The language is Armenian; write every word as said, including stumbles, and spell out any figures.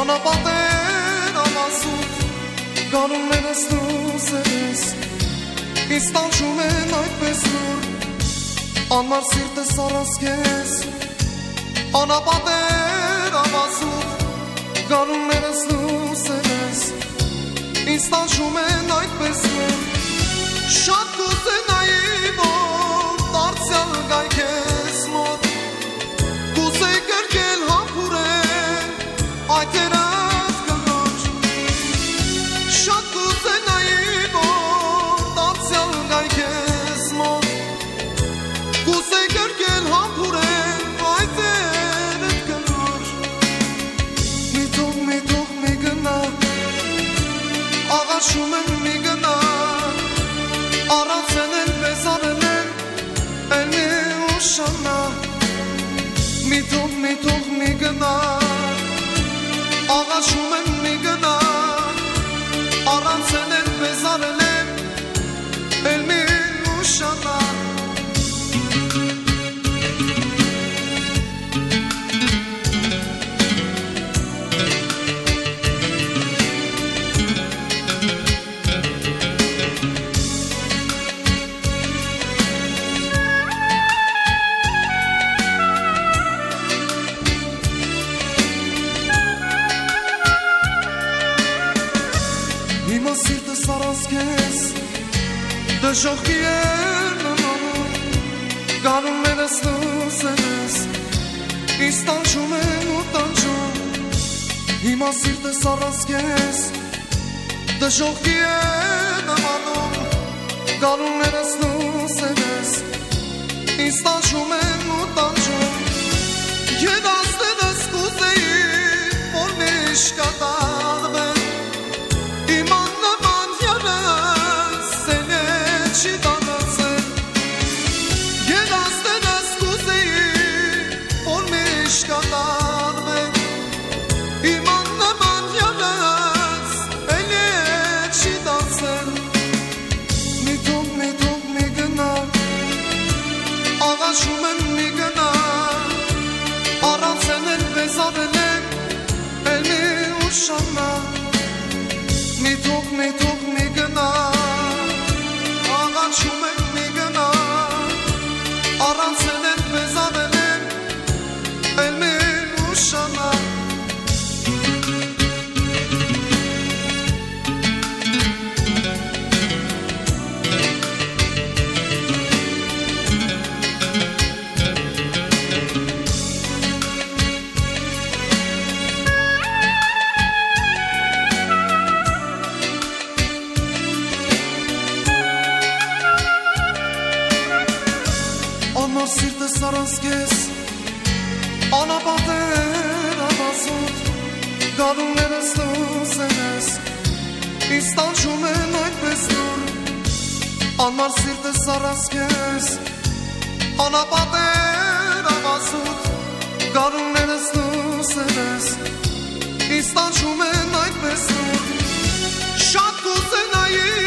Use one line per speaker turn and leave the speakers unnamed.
Անապատեր ամասուտ գարուններս լուսերս ինձ տանջում են այդպես նոր անմար սիրտս առանց քեզ Անապատեր ամասուտ գարուններս լուսերս ինձ տանջում են այդպես նոր Շատ կուզենայի որ դարձյալ գայ քեզ մոտ Կուզեի կրկել համբուրել այդ երաս կնոջ Շատ կուզենայի որ դարձյալ գայ քեզ մոտ Կուզեի կրկել համբուրել այդ երաս կնոջ Մի թող, մի թող, մի գնա Աղաշում են մի գնա Առանց են բեսարել են, էլ մի ուշանա Մի թող, մի թող, մի գնա Աղաշում են մի գնա Առանց են բեսարել են, էլ մի ուշանա Հիմա սիրտս առանց քեզ դժոխքի էր նմանում Գարուններս լուսերս ինձ տանջում են ու տանջում Հիմա սիրտս առանց քեզ դժոխքի էր նմանում Գարուններս լուսերս ինձ տանջում են ու տանջում Երազներս կուզեի որ միշտ կատարվեն Աղաշում են մի գնա Առանց են բեսարել են էլ մի ուշանա Մի թող, մի թող, մի գնա Աղաշում են մի գնա Առանց են բեսարել են էլ մի ուշանա Անմար սիրտս առանց քեզ Անապատեր ամասուտ Գարուններս լուսերս ինձ տանջում են այդպես նոր Անմար սիրտս առանց քեզ Անապատեր ամասուտ Գարուններս լուսերս ինձ տանջում են այդպես նոր Շատ կուզենայի